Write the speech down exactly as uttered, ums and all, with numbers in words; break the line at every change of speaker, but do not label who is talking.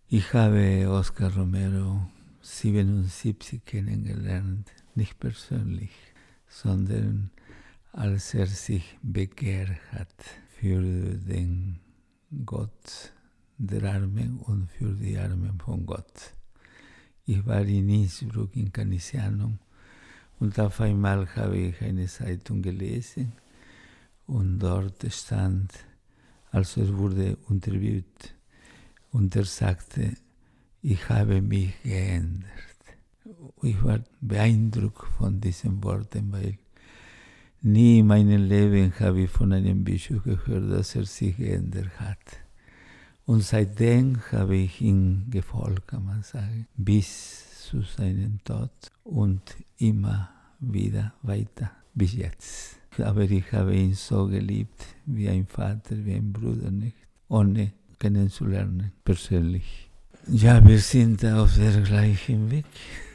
Ich habe Oscar Romero siebenundsiebzig kennengelernt, nicht persönlich, sondern als er sich bekehrt hat für den Gott der Armen und für die Armen von Gott. Ich war in Innsbruck, in Canisianum, und auf einmal habe ich eine Zeitung gelesen und dort stand, also er wurde interviewt, und er sagte, ich habe mich geändert. Ich war beeindruckt von diesen Worten, weil nie in meinem Leben habe ich von einem Bischof gehört, dass er sich geändert hat. Und seitdem habe ich ihm gefolgt, kann man sagen, bis zu seinem Tod und immer wieder weiter bis jetzt. Aber ich habe ihn so geliebt, wie ein Vater, wie ein Bruder, nicht, ohne kennenzulernen, persönlich. Ja, wir sind auf dem gleichen Weg.